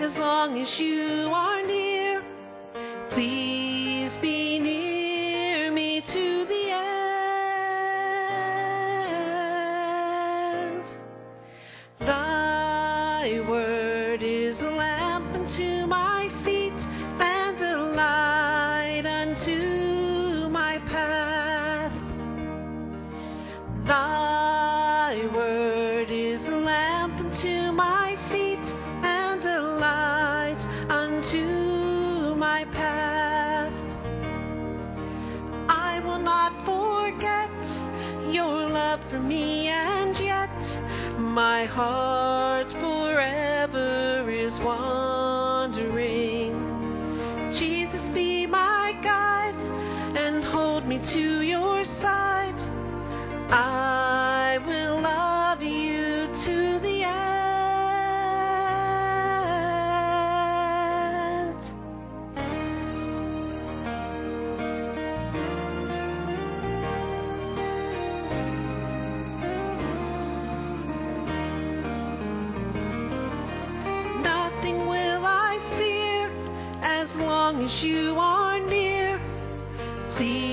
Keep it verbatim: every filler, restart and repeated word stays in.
as long as you are near. Please be near me to the end. Thy word is a lamp unto my feet and a light unto my path. Thy word is a lamp unto my feet and a light unto my path. I will not forget your love for me, and yet my heart forever is wandering. Jesus, be my guide and hold me to your side. I will love you to the end. Nothing will I fear as long as you are near. Please